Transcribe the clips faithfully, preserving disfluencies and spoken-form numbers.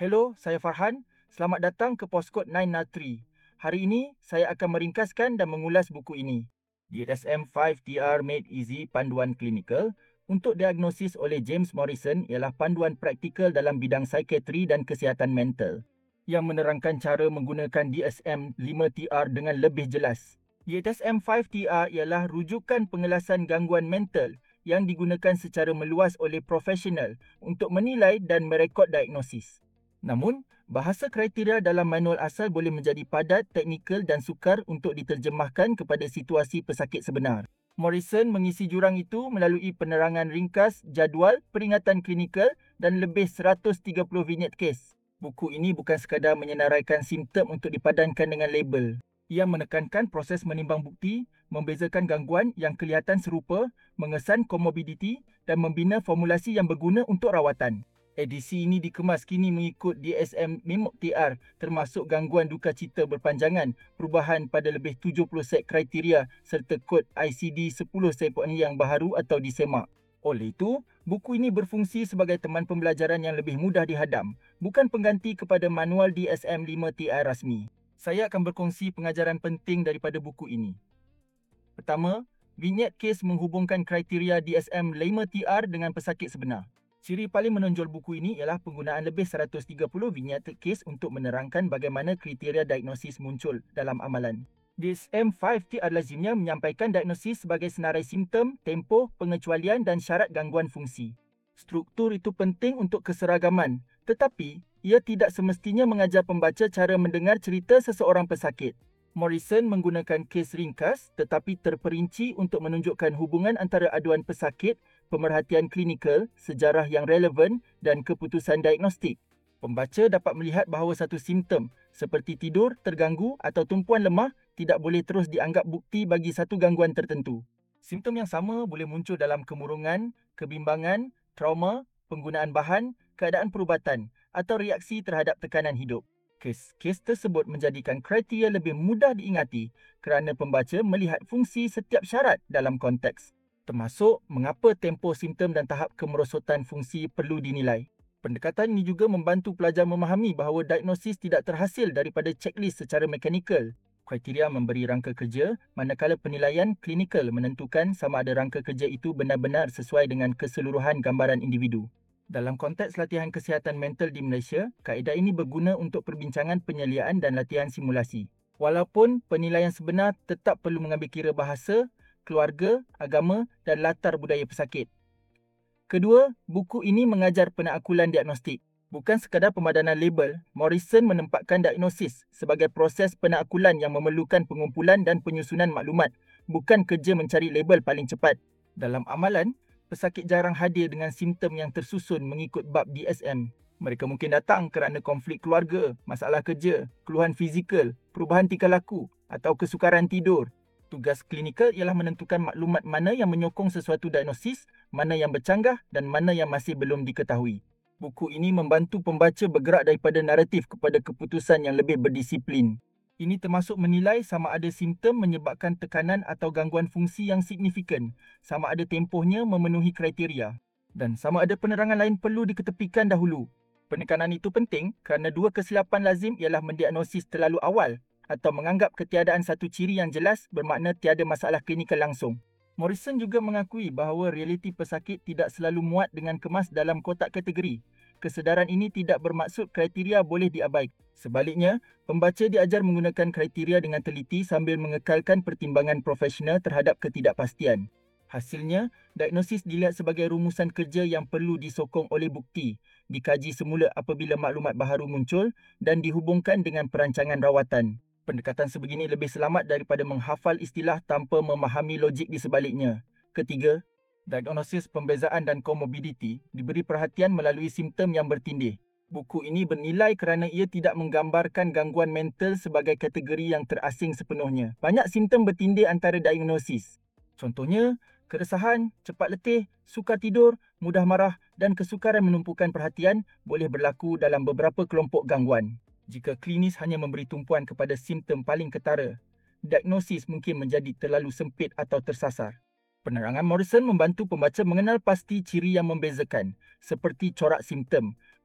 Hello, saya Farhan. Selamat datang ke Postkod sembilan nol tiga. Hari ini, saya akan meringkaskan dan mengulas buku ini. D S M lima T R Made Easy Panduan Klinikal untuk diagnosis oleh James Morrison ialah panduan praktikal dalam bidang psikiatri dan kesihatan mental yang menerangkan cara menggunakan D S M lima T R dengan lebih jelas. D S M lima T R ialah rujukan pengelasan gangguan mental yang digunakan secara meluas oleh profesional untuk menilai dan merekod diagnosis. Namun, bahasa kriteria dalam manual asal boleh menjadi padat, teknikal dan sukar untuk diterjemahkan kepada situasi pesakit sebenar. Morrison mengisi jurang itu melalui penerangan ringkas, jadual, peringatan klinikal dan lebih seratus tiga puluh vignette kes. Buku ini bukan sekadar menyenaraikan simptom untuk dipadankan dengan label. Ia menekankan proses menimbang bukti, membezakan gangguan yang kelihatan serupa, mengesan komorbiditi dan membina formulasi yang berguna untuk rawatan. Edisi ini dikemas kini mengikut D S M lima T R termasuk gangguan duka cita berpanjangan, perubahan pada lebih tujuh puluh set kriteria serta kod I C D sepuluh sepok yang baharu atau disemak. Oleh itu, buku ini berfungsi sebagai teman pembelajaran yang lebih mudah dihadam, bukan pengganti kepada manual D S M lima T R rasmi. Saya akan berkongsi pengajaran penting daripada buku ini. Pertama, vignette kes menghubungkan kriteria D S M lima T R dengan pesakit sebenar. Ciri paling menonjol buku ini ialah penggunaan lebih seratus tiga puluh vignette kes untuk menerangkan bagaimana kriteria diagnosis muncul dalam amalan. D S M lima T R lazimnya menyampaikan diagnosis sebagai senarai simptom, tempoh, pengecualian dan syarat gangguan fungsi. Struktur itu penting untuk keseragaman, tetapi ia tidak semestinya mengajar pembaca cara mendengar cerita seseorang pesakit. Morrison menggunakan kes ringkas tetapi terperinci untuk menunjukkan hubungan antara aduan pesakit, pemerhatian klinikal, sejarah yang relevan dan keputusan diagnostik. Pembaca dapat melihat bahawa satu simptom seperti tidur, terganggu atau tumpuan lemah tidak boleh terus dianggap bukti bagi satu gangguan tertentu. Simptom yang sama boleh muncul dalam kemurungan, kebimbangan, trauma, penggunaan bahan, keadaan perubatan atau reaksi terhadap tekanan hidup. Kes-kes tersebut menjadikan kriteria lebih mudah diingati kerana pembaca melihat fungsi setiap syarat dalam konteks, termasuk mengapa tempoh simptom dan tahap kemerosotan fungsi perlu dinilai. Pendekatan ini juga membantu pelajar memahami bahawa diagnosis tidak terhasil daripada checklist secara mekanikal. Kriteria memberi rangka kerja, manakala penilaian klinikal menentukan sama ada rangka kerja itu benar-benar sesuai dengan keseluruhan gambaran individu. Dalam konteks latihan kesihatan mental di Malaysia, kaedah ini berguna untuk perbincangan penyeliaan dan latihan simulasi. Walaupun penilaian sebenar tetap perlu mengambil kira bahasa, keluarga, agama dan latar budaya pesakit. Kedua, buku ini mengajar penaklukan diagnostik. Bukan sekadar pemadanan label, Morrison menempatkan diagnosis sebagai proses penaklukan yang memerlukan pengumpulan dan penyusunan maklumat, bukan kerja mencari label paling cepat. Dalam amalan, pesakit jarang hadir dengan simptom yang tersusun mengikut bab D S M. Mereka mungkin datang kerana konflik keluarga, masalah kerja, keluhan fizikal, perubahan tingkah laku atau kesukaran tidur. Tugas klinikal ialah menentukan maklumat mana yang menyokong sesuatu diagnosis, mana yang bercanggah dan mana yang masih belum diketahui. Buku ini membantu pembaca bergerak daripada naratif kepada keputusan yang lebih berdisiplin. Ini termasuk menilai sama ada simptom menyebabkan tekanan atau gangguan fungsi yang signifikan, sama ada tempohnya memenuhi kriteria, dan sama ada penerangan lain perlu diketepikan dahulu. Penekanan itu penting kerana dua kesilapan lazim ialah mendiagnosis terlalu awal atau menganggap ketiadaan satu ciri yang jelas bermakna tiada masalah klinikal langsung. Morrison juga mengakui bahawa realiti pesakit tidak selalu muat dengan kemas dalam kotak kategori. Kesedaran ini tidak bermaksud kriteria boleh diabaikan. Sebaliknya, pembaca diajar menggunakan kriteria dengan teliti sambil mengekalkan pertimbangan profesional terhadap ketidakpastian. Hasilnya, diagnosis dilihat sebagai rumusan kerja yang perlu disokong oleh bukti, dikaji semula apabila maklumat baharu muncul dan dihubungkan dengan perancangan rawatan. Pendekatan sebegini lebih selamat daripada menghafal istilah tanpa memahami logik di sebaliknya. Ketiga, diagnosis pembezaan dan komorbiditi diberi perhatian melalui simptom yang bertindih. Buku ini bernilai kerana ia tidak menggambarkan gangguan mental sebagai kategori yang terasing sepenuhnya. Banyak simptom bertindih antara diagnosis. Contohnya, keresahan, cepat letih, sukar tidur, mudah marah dan kesukaran menumpukan perhatian boleh berlaku dalam beberapa kelompok gangguan. Jika klinis hanya memberi tumpuan kepada simptom paling ketara, diagnosis mungkin menjadi terlalu sempit atau tersasar. Penerangan Morrison membantu pembaca mengenal pasti ciri yang membezakan, seperti corak simptom,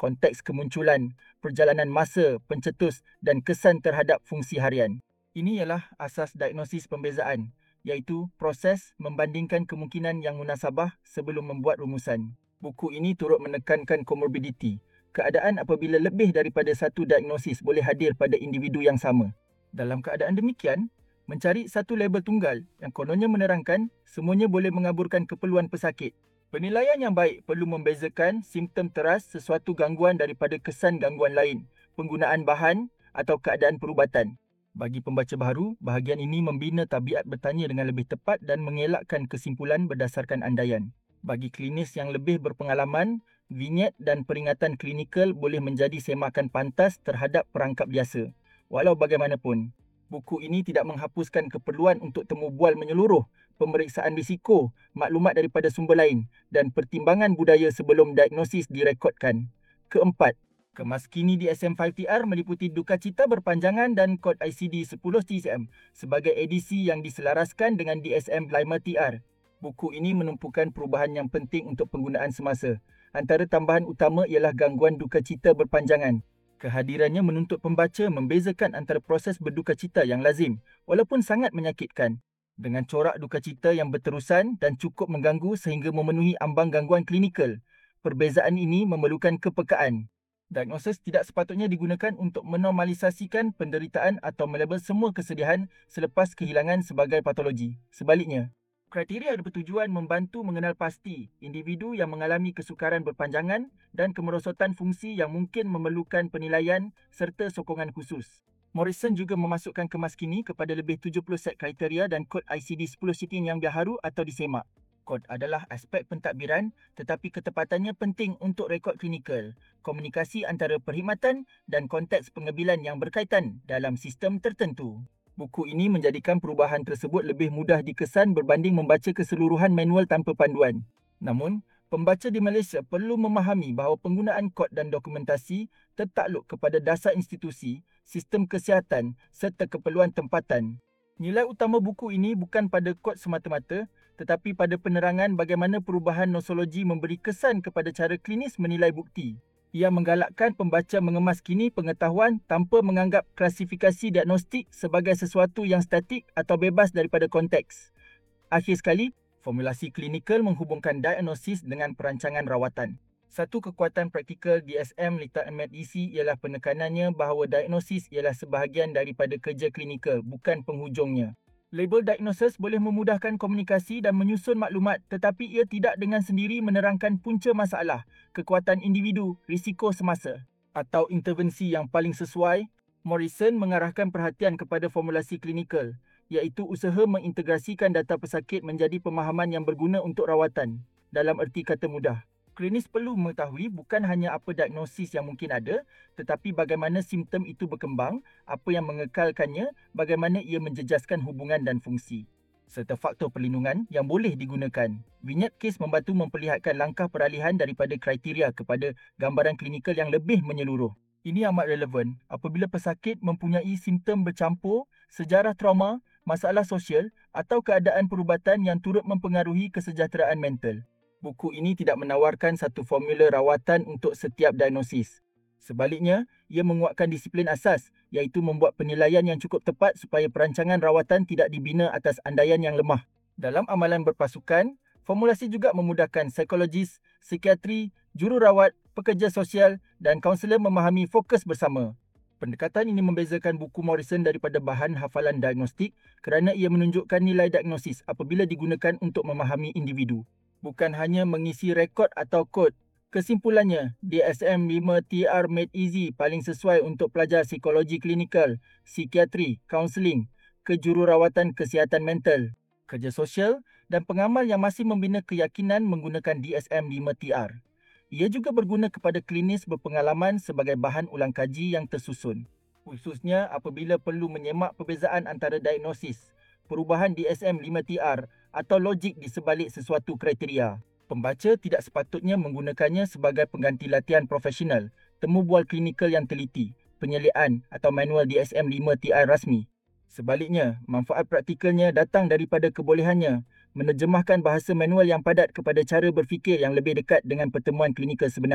konteks kemunculan, perjalanan masa, pencetus dan kesan terhadap fungsi harian. Ini ialah asas diagnosis pembezaan, iaitu proses membandingkan kemungkinan yang munasabah sebelum membuat rumusan. Buku ini turut menekankan komorbiditi, keadaan apabila lebih daripada satu diagnosis boleh hadir pada individu yang sama. Dalam keadaan demikian, mencari satu label tunggal yang kononnya menerangkan semuanya boleh mengaburkan keperluan pesakit. Penilaian yang baik perlu membezakan simptom teras sesuatu gangguan daripada kesan gangguan lain, penggunaan bahan atau keadaan perubatan. Bagi pembaca baharu, bahagian ini membina tabiat bertanya dengan lebih tepat dan mengelakkan kesimpulan berdasarkan andaian. Bagi klinis yang lebih berpengalaman, vinyet dan peringatan klinikal boleh menjadi semakan pantas terhadap perangkap biasa. Walau bagaimanapun, buku ini tidak menghapuskan keperluan untuk temu bual menyeluruh, pemeriksaan risiko, maklumat daripada sumber lain dan pertimbangan budaya sebelum diagnosis direkodkan. Keempat, Kemaskini D S M lima T R meliputi duka cita berpanjangan dan kod I C D sepuluh T C M sebagai edisi yang diselaraskan dengan D S M lima T R. Buku ini menumpukan perubahan yang penting untuk penggunaan semasa. Antara tambahan utama ialah gangguan duka cita berpanjangan. Kehadirannya menuntut pembaca membezakan antara proses berduka cita yang lazim walaupun sangat menyakitkan dengan corak duka cita yang berterusan dan cukup mengganggu sehingga memenuhi ambang gangguan klinikal. Perbezaan ini memerlukan kepekaan. Diagnosis tidak sepatutnya digunakan untuk menormalisasikan penderitaan atau melabel semua kesedihan selepas kehilangan sebagai patologi. Sebaliknya, kriteria bertujuan membantu mengenal pasti individu yang mengalami kesukaran berpanjangan dan kemerosotan fungsi yang mungkin memerlukan penilaian serta sokongan khusus. Morrison juga memasukkan kemaskini kepada lebih tujuh puluh set kriteria dan kod I C D sepuluh Sitin yang baharu atau disemak. Kod adalah aspek pentadbiran tetapi ketepatannya penting untuk rekod klinikal, komunikasi antara perkhidmatan dan konteks pengambilan yang berkaitan dalam sistem tertentu. Buku ini menjadikan perubahan tersebut lebih mudah dikesan berbanding membaca keseluruhan manual tanpa panduan. Namun, pembaca di Malaysia perlu memahami bahawa penggunaan kod dan dokumentasi tertakluk kepada dasar institusi, sistem kesihatan serta keperluan tempatan. Nilai utama buku ini bukan pada kod semata-mata tetapi pada penerangan bagaimana perubahan nosologi memberi kesan kepada cara klinis menilai bukti. Ia menggalakkan pembaca mengemaskini pengetahuan tanpa menganggap klasifikasi diagnostik sebagai sesuatu yang statik atau bebas daripada konteks. Akhir sekali, formulasi klinikal menghubungkan diagnosis dengan perancangan rawatan. Satu kekuatan praktikal D S M litaan MedEasy ialah penekanannya bahawa diagnosis ialah sebahagian daripada kerja klinikal, bukan penghujungnya. Label diagnosis boleh memudahkan komunikasi dan menyusun maklumat tetapi ia tidak dengan sendiri menerangkan punca masalah, kekuatan individu, risiko semasa atau intervensi yang paling sesuai. Morrison mengarahkan perhatian kepada formulasi klinikal, iaitu usaha mengintegrasikan data pesakit menjadi pemahaman yang berguna untuk rawatan. Dalam erti kata mudah, klinis perlu mengetahui bukan hanya apa diagnosis yang mungkin ada, tetapi bagaimana simptom itu berkembang, apa yang mengekalkannya, bagaimana ia menjejaskan hubungan dan fungsi, serta faktor perlindungan yang boleh digunakan. Vignette case membantu memperlihatkan langkah peralihan daripada kriteria kepada gambaran klinikal yang lebih menyeluruh. Ini amat relevan apabila pesakit mempunyai simptom bercampur, sejarah trauma, masalah sosial atau keadaan perubatan yang turut mempengaruhi kesejahteraan mental. Buku ini tidak menawarkan satu formula rawatan untuk setiap diagnosis. Sebaliknya, ia menguatkan disiplin asas, iaitu membuat penilaian yang cukup tepat supaya perancangan rawatan tidak dibina atas andaian yang lemah. Dalam amalan berpasukan, formulasi juga memudahkan psikologis, psikiatri, jururawat, pekerja sosial dan kaunselor memahami fokus bersama. Pendekatan ini membezakan buku Morrison daripada bahan hafalan diagnostik kerana ia menunjukkan nilai diagnosis apabila digunakan untuk memahami individu, bukan hanya mengisi rekod atau kod. Kesimpulannya, D S M lima T R MedEasy paling sesuai untuk pelajar psikologi klinikal, psikiatri, kaunseling, kejururawatan kesihatan mental, kerja sosial dan pengamal yang masih membina keyakinan menggunakan D S M lima T R. Ia juga berguna kepada klinis berpengalaman sebagai bahan ulang kaji yang tersusun, khususnya apabila perlu menyemak perbezaan antara diagnosis, perubahan D S M lima T R atau logik di sebalik sesuatu kriteria. Pembaca tidak sepatutnya menggunakannya sebagai pengganti latihan profesional, temu bual klinikal yang teliti, penyeliaan atau manual D S M lima T R rasmi. Sebaliknya, manfaat praktikalnya datang daripada kebolehannya menerjemahkan bahasa manual yang padat kepada cara berfikir yang lebih dekat dengan pertemuan klinikal sebenar.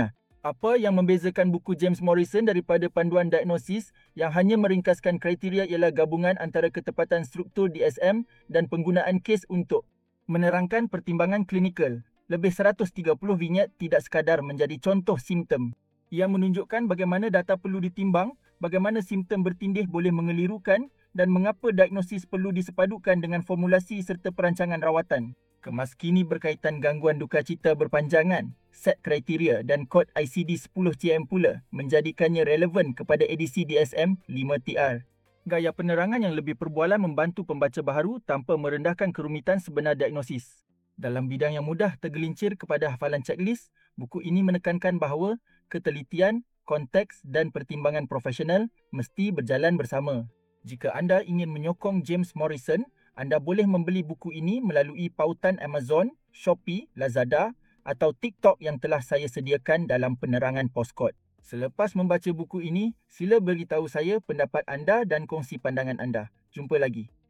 Apa yang membezakan buku James Morrison daripada panduan diagnosis yang hanya meringkaskan kriteria ialah gabungan antara ketepatan struktur D S M dan penggunaan kes untuk menerangkan pertimbangan klinikal. Lebih seratus tiga puluh vignette tidak sekadar menjadi contoh simptom. Ia menunjukkan bagaimana data perlu ditimbang, bagaimana simptom bertindih boleh mengelirukan dan mengapa diagnosis perlu disepadukan dengan formulasi serta perancangan rawatan. Kemas kini berkaitan gangguan duka cita berpanjangan, set kriteria dan kod I C D sepuluh C M pula menjadikannya relevan kepada edisi D S M lima T R. Gaya penerangan yang lebih perbualan membantu pembaca baharu tanpa merendahkan kerumitan sebenar diagnosis. Dalam bidang yang mudah tergelincir kepada hafalan checklist, buku ini menekankan bahawa ketelitian, konteks dan pertimbangan profesional mesti berjalan bersama. Jika anda ingin menyokong James Morrison, anda boleh membeli buku ini melalui pautan Amazon, Shopee, Lazada atau TikTok yang telah saya sediakan dalam penerangan Postkod. Selepas membaca buku ini, sila beritahu saya pendapat anda dan kongsi pandangan anda. Jumpa lagi.